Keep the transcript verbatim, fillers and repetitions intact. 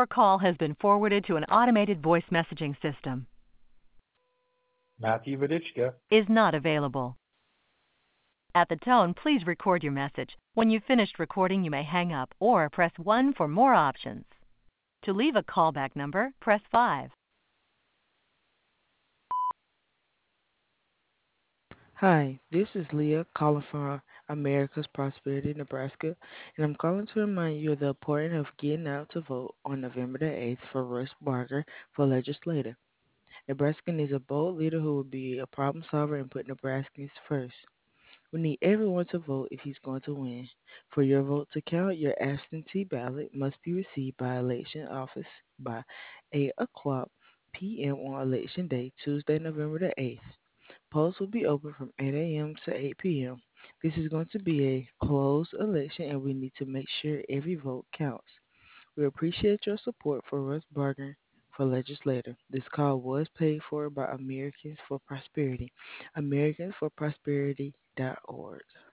Your call has been forwarded to an automated voice messaging system. Matthew Vidichka. Is not available. At the tone, please record your message. When you've finished recording, you may hang up or press one for more options. To leave a callback number, press five. Hi, this is Leah calling from America's Prosperity, Nebraska, and I'm calling to remind you of the importance of getting out to vote on November the eighth for Russ Barker for legislator. Nebraska needs a bold leader who will be a problem solver and put Nebraskans first. We need everyone to vote if he's going to win. For your vote to count, your absentee ballot must be received by election office by eight o'clock p m on election day, Tuesday, November the eighth. Polls will be open from eight a m to eight p m. This is going to be a closed election and we need to make sure every vote counts. We appreciate your support for Russ Barger for legislator. This call was paid for by Americans for Prosperity. Americans for Prosperity dot org.